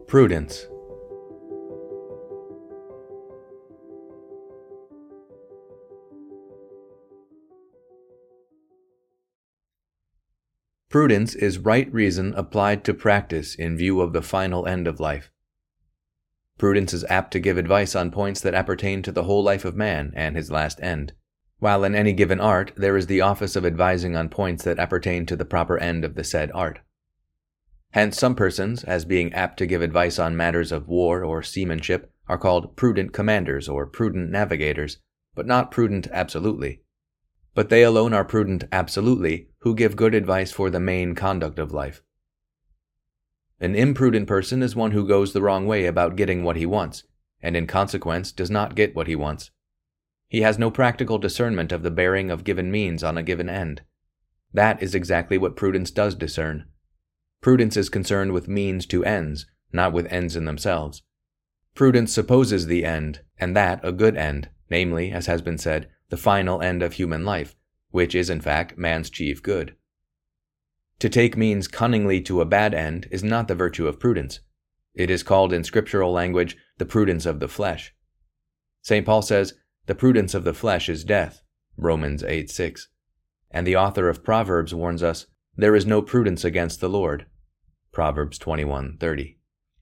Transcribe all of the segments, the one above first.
Prudence. Prudence is right reason applied to practice in view of the final end of life. Prudence is apt to give advice on points that appertain to the whole life of man and his last end, while in any given art there is the office of advising on points that appertain to the proper end of the said art. Hence some persons, as being apt to give advice on matters of war or seamanship, are called prudent commanders or prudent navigators, but not prudent absolutely. But they alone are prudent absolutely who give good advice for the main conduct of life. An imprudent person is one who goes the wrong way about getting what he wants, and in consequence does not get what he wants. He has no practical discernment of the bearing of given means on a given end. That is exactly what prudence does discern. Prudence is concerned with means to ends, not with ends in themselves. Prudence supposes the end, and that a good end, namely, as has been said, the final end of human life, which is in fact man's chief good. To take means cunningly to a bad end is not the virtue of prudence. It is called in scriptural language the prudence of the flesh. St. Paul says, "The prudence of the flesh is death," Romans 8:6. And the author of Proverbs warns us, "There is no prudence against the Lord," Proverbs 21:30.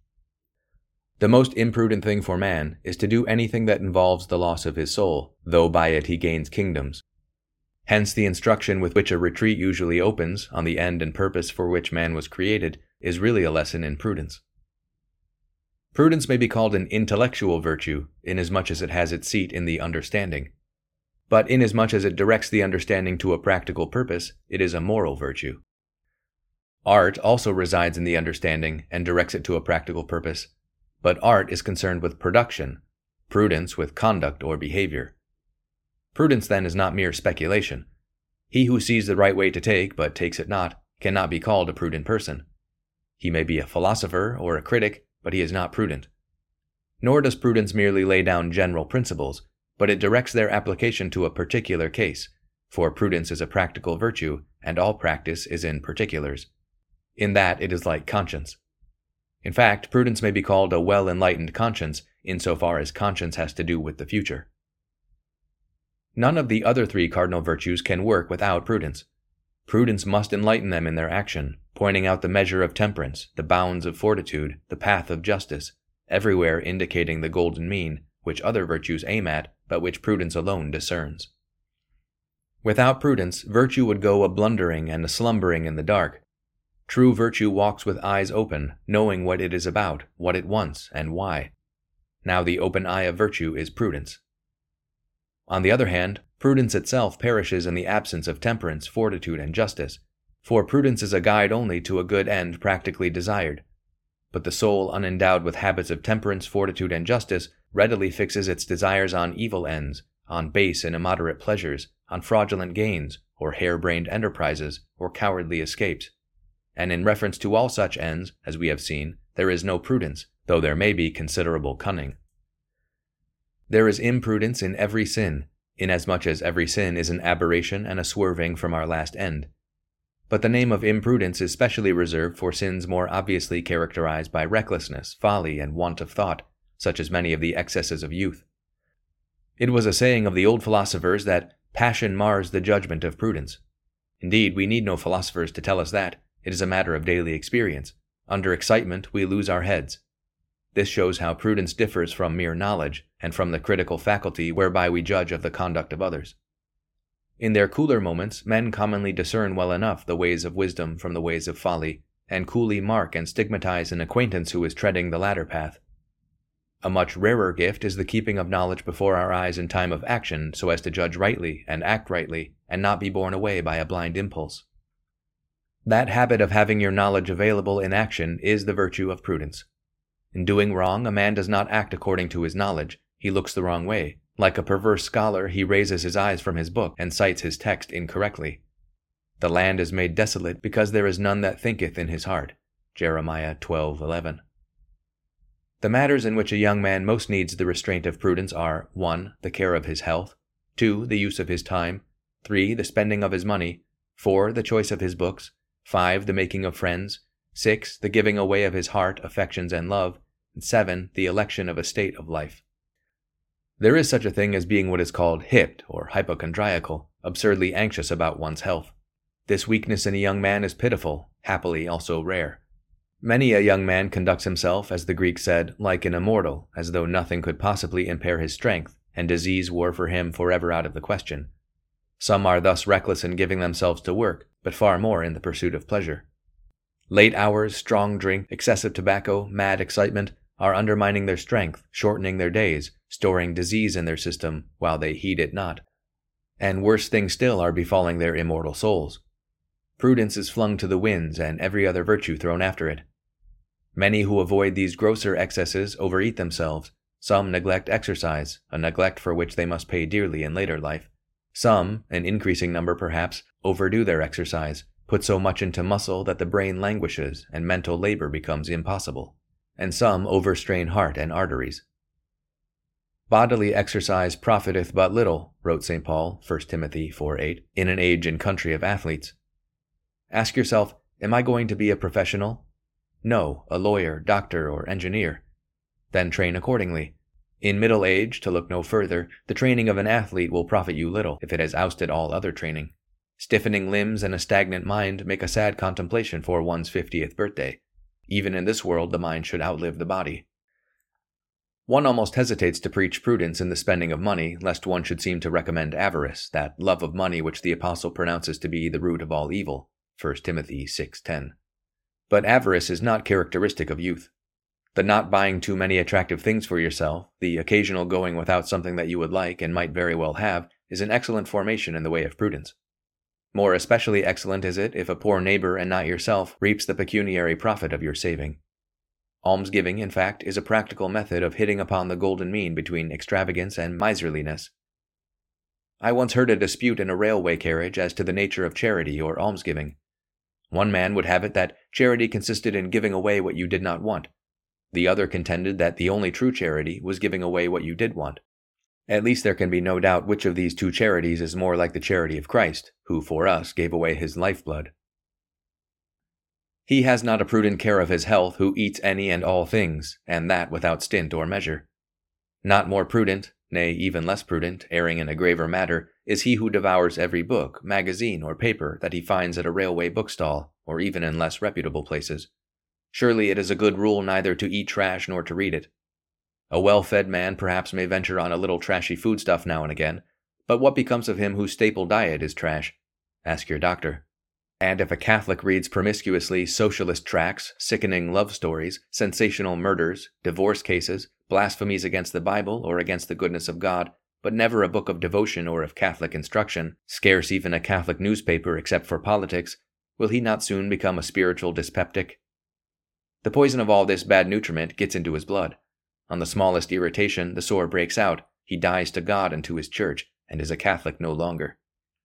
The most imprudent thing for man is to do anything that involves the loss of his soul, though by it he gains kingdoms. Hence the instruction with which a retreat usually opens, on the end and purpose for which man was created, is really a lesson in prudence. Prudence may be called an intellectual virtue, inasmuch as it has its seat in the understanding. But inasmuch as it directs the understanding to a practical purpose, it is a moral virtue. Art also resides in the understanding and directs it to a practical purpose, but art is concerned with production, prudence with conduct or behavior. Prudence then is not mere speculation. He who sees the right way to take, but takes it not, cannot be called a prudent person. He may be a philosopher or a critic, but he is not prudent. Nor does prudence merely lay down general principles, but it directs their application to a particular case, for prudence is a practical virtue, and all practice is in particulars. In that it is like conscience. In fact, prudence may be called a well-enlightened conscience, insofar as conscience has to do with the future. None of the other three cardinal virtues can work without prudence. Prudence must enlighten them in their action, pointing out the measure of temperance, the bounds of fortitude, the path of justice, everywhere indicating the golden mean, which other virtues aim at, but which prudence alone discerns. Without prudence, virtue would go a blundering and a slumbering in the dark. True virtue walks with eyes open, knowing what it is about, what it wants, and why. Now the open eye of virtue is prudence. On the other hand, prudence itself perishes in the absence of temperance, fortitude, and justice, for prudence is a guide only to a good end practically desired. But the soul unendowed with habits of temperance, fortitude, and justice readily fixes its desires on evil ends, on base and immoderate pleasures, on fraudulent gains, or hair-brained enterprises, or cowardly escapes. And in reference to all such ends, as we have seen, there is no prudence, though there may be considerable cunning. There is imprudence in every sin, inasmuch as every sin is an aberration and a swerving from our last end. But the name of imprudence is specially reserved for sins more obviously characterized by recklessness, folly, and want of thought, such as many of the excesses of youth. It was a saying of the old philosophers that passion mars the judgment of prudence. Indeed, we need no philosophers to tell us that. It is a matter of daily experience. Under excitement, we lose our heads. This shows how prudence differs from mere knowledge, and from the critical faculty whereby we judge of the conduct of others. In their cooler moments, men commonly discern well enough the ways of wisdom from the ways of folly, and coolly mark and stigmatize an acquaintance who is treading the latter path. A much rarer gift is the keeping of knowledge before our eyes in time of action, so as to judge rightly and act rightly, and not be borne away by a blind impulse. That habit of having your knowledge available in action is the virtue of prudence. In doing wrong, a man does not act according to his knowledge. He looks the wrong way. Like a perverse scholar, he raises his eyes from his book and cites his text incorrectly. The land is made desolate because there is none that thinketh in his heart. Jeremiah 12:11. The matters in which a young man most needs the restraint of prudence are 1. The care of his health, 2. The use of his time, 3. The spending of his money, 4. The choice of his books, 5. The making of friends, 6. The giving away of his heart, affections, and love, and 7. The election of a state of life. There is such a thing as being what is called hipped or hypochondriacal, absurdly anxious about one's health. This weakness in a young man is pitiful, happily also rare. Many a young man conducts himself, as the Greeks said, like an immortal, as though nothing could possibly impair his strength, and disease were for him forever out of the question. Some are thus reckless in giving themselves to work, but far more in the pursuit of pleasure. Late hours, strong drink, excessive tobacco, mad excitement are undermining their strength, shortening their days, storing disease in their system while they heed it not. And worse things still are befalling their immortal souls. Prudence is flung to the winds, and every other virtue thrown after it. Many who avoid these grosser excesses overeat themselves. Some neglect exercise, a neglect for which they must pay dearly in later life. Some, an increasing number perhaps, overdo their exercise, put so much into muscle that the brain languishes and mental labor becomes impossible. And some overstrain heart and arteries. Bodily exercise profiteth but little, wrote St. Paul, 1 Timothy 4:8, in an age and country of athletes. Ask yourself, am I going to be a professional? No, a lawyer, doctor, or engineer. Then train accordingly. In middle age, to look no further, the training of an athlete will profit you little if it has ousted all other training. Stiffening limbs and a stagnant mind make a sad contemplation for one's 50th birthday. Even in this world, the mind should outlive the body. One almost hesitates to preach prudence in the spending of money, lest one should seem to recommend avarice, that love of money which the apostle pronounces to be the root of all evil, 1 Timothy 6:10. But avarice is not characteristic of youth. The not buying too many attractive things for yourself, the occasional going without something that you would like and might very well have, is an excellent formation in the way of prudence. More especially excellent is it if a poor neighbor and not yourself reaps the pecuniary profit of your saving. Almsgiving, in fact, is a practical method of hitting upon the golden mean between extravagance and miserliness. I once heard a dispute in a railway carriage as to the nature of charity or almsgiving. One man would have it that charity consisted in giving away what you did not want. The other contended that the only true charity was giving away what you did want. At least there can be no doubt which of these two charities is more like the charity of Christ, who for us gave away his lifeblood. He has not a prudent care of his health who eats any and all things, and that without stint or measure. Not more prudent, nay, even less prudent, erring in a graver matter, is he who devours every book, magazine, or paper that he finds at a railway bookstall, or even in less reputable places. Surely it is a good rule neither to eat trash nor to read it. A well-fed man perhaps may venture on a little trashy foodstuff now and again, but what becomes of him whose staple diet is trash? Ask your doctor. And if a Catholic reads promiscuously socialist tracts, sickening love stories, sensational murders, divorce cases, blasphemies against the Bible or against the goodness of God, but never a book of devotion or of Catholic instruction, scarce even a Catholic newspaper except for politics, will he not soon become a spiritual dyspeptic? The poison of all this bad nutriment gets into his blood. On the smallest irritation, the sore breaks out, he dies to God and to his church, and is a Catholic no longer.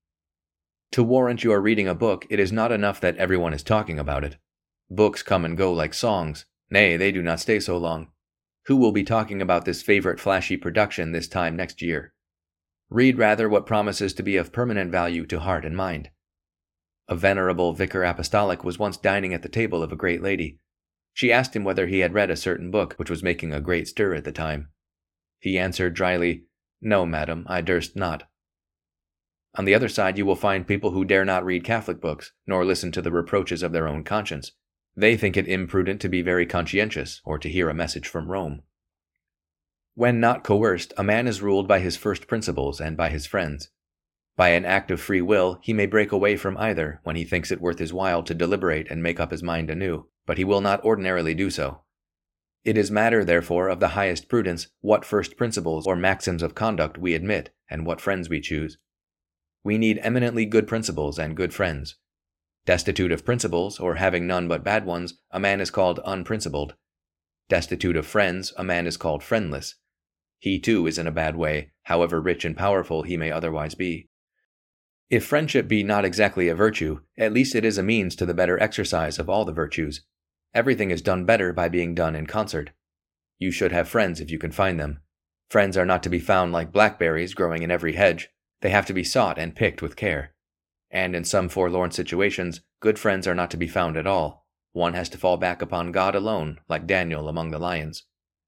To warrant your reading a book, it is not enough that everyone is talking about it. Books come and go like songs. Nay, they do not stay so long. Who will be talking about this favorite flashy production this time next year? Read rather what promises to be of permanent value to heart and mind. A venerable vicar apostolic was once dining at the table of a great lady. She asked him whether he had read a certain book which was making a great stir at the time. He answered dryly, "No, madam, I durst not." On the other side you will find people who dare not read Catholic books, nor listen to the reproaches of their own conscience. They think it imprudent to be very conscientious, or to hear a message from Rome. When not coerced, a man is ruled by his first principles and by his friends. By an act of free will, he may break away from either when he thinks it worth his while to deliberate and make up his mind anew, but he will not ordinarily do so. It is matter, therefore, of the highest prudence what first principles or maxims of conduct we admit, and what friends we choose. We need eminently good principles and good friends. Destitute of principles, or having none but bad ones, a man is called unprincipled. Destitute of friends, a man is called friendless. He too is in a bad way, however rich and powerful he may otherwise be. If friendship be not exactly a virtue, at least it is a means to the better exercise of all the virtues. Everything is done better by being done in concert. You should have friends if you can find them. Friends are not to be found like blackberries growing in every hedge. They have to be sought and picked with care. And in some forlorn situations, good friends are not to be found at all. one has to fall back upon God alone, like Daniel among the lions.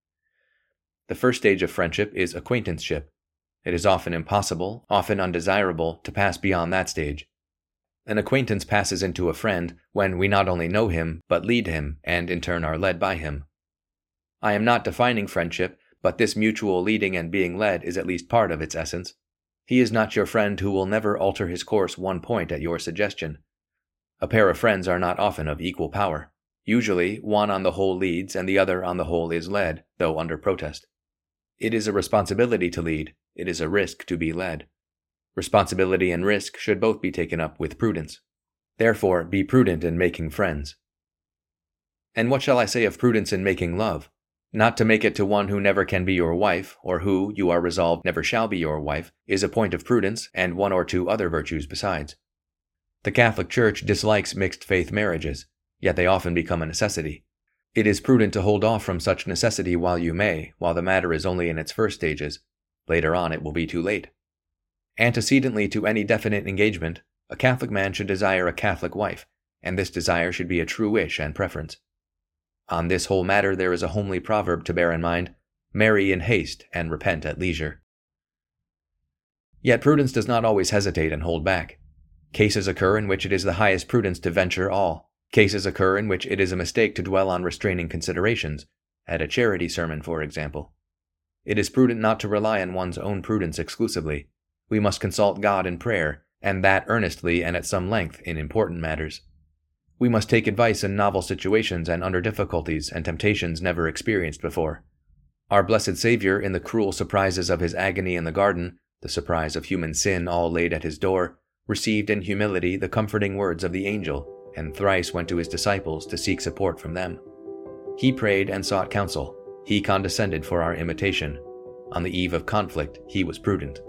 The first stage of friendship is acquaintanceship. It is often impossible, often undesirable, to pass beyond that stage. An acquaintance passes into a friend when we not only know him, but lead him, and in turn are led by him. I am not defining friendship, but this mutual leading and being led is at least part of its essence. He is not your friend who will never alter his course 1 point at your suggestion. A pair of friends are not often of equal power. Usually, one on the whole leads and the other on the whole is led, though under protest. It is a responsibility to lead. It is a risk to be led. Responsibility and risk should both be taken up with prudence. Therefore, be prudent in making friends. And what shall I say of prudence in making love? Not to make it to one who never can be your wife, or who, you are resolved, never shall be your wife, is a point of prudence, and 1 or 2 other virtues besides. The Catholic Church dislikes mixed-faith marriages, yet they often become a necessity. It is prudent to hold off from such necessity while you may, while the matter is only in its first stages. Later on it will be too late. Antecedently to any definite engagement, a Catholic man should desire a Catholic wife, and this desire should be a true wish and preference. On this whole matter there is a homely proverb to bear in mind: marry in haste and repent at leisure. Yet prudence does not always hesitate and hold back. Cases occur in which it is the highest prudence to venture all. Cases occur in which it is a mistake to dwell on restraining considerations, at a charity sermon, for example. It is prudent not to rely on one's own prudence exclusively. We must consult God in prayer, and that earnestly and at some length in important matters. We must take advice in novel situations and under difficulties and temptations never experienced before. Our blessed Savior, in the cruel surprises of his agony in the garden, the surprise of human sin all laid at his door, received in humility the comforting words of the angel, and thrice went to his disciples to seek support from them. He prayed and sought counsel. He condescended for our imitation. On the eve of conflict, he was prudent.